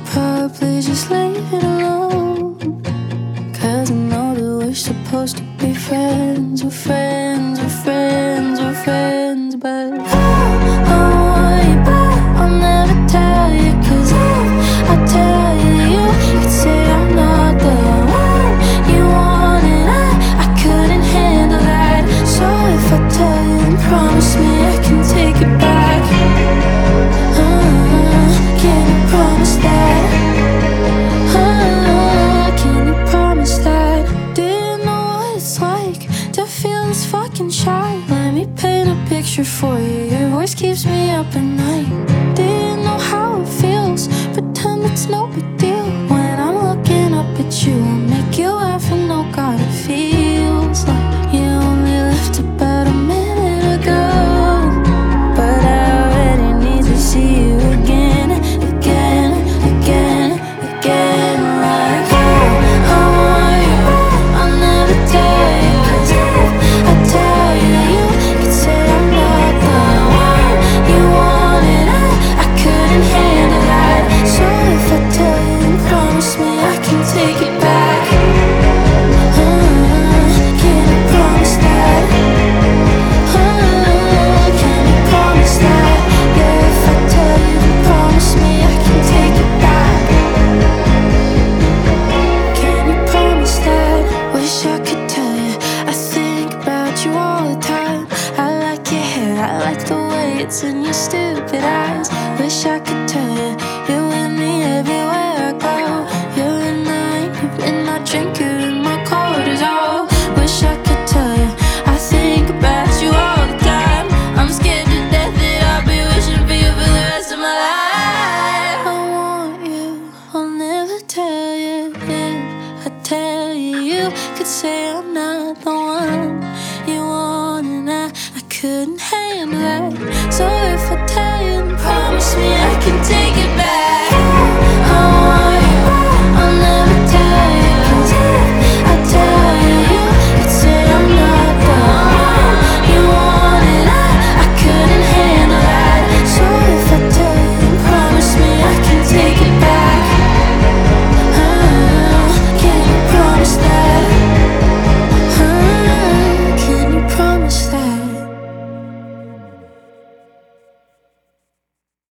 probably just leave it alone. 'Cause I know that we're supposed to be friends. We're friends, we're friends, we're friends. But I want you back, I'll never tell you. 'Cause if I tell you, you could say I'm not the one you want. And I couldn't handle that. So if I tell you, then promise me I can take it back. Can you promise that? Can you promise that? Do you know what it's like to feel this fucking shy? Let me paint a picture for you. Your voice keeps me up at night. Do you know how it feels? Pretend it's no big deal. When I'm looking up at you, I'll make you laugh and oh God, it feels like you only left about a minute ago. But I already need to see you again, again, again, again. Like I want you back, I'll never tell you. 'Cause if I tell you, you could say I'm not the one you want. And I couldn't handle that. So if I tell you, then promise me I can take it back. Can you promise that? Can you promise that? Yeah, if I tell you, then promise me I can take it back. Can you promise that? Wish I could tell you I think about you all the time. I like your hair, I like the way it's in your stupid eyes. Wish I could tell you you're with me everywhere I go. You're in the rain, you're in my drink, you're in my cortisol. Wish I could tell you I think about you all the time. I'm scared to death that I'll be wishing for you for the rest of my life. I want you, I'll never tell you. If I tell you, you could say I'm not the one you want. And I couldn't handle that. So if I tell you, then promise me I can take it back.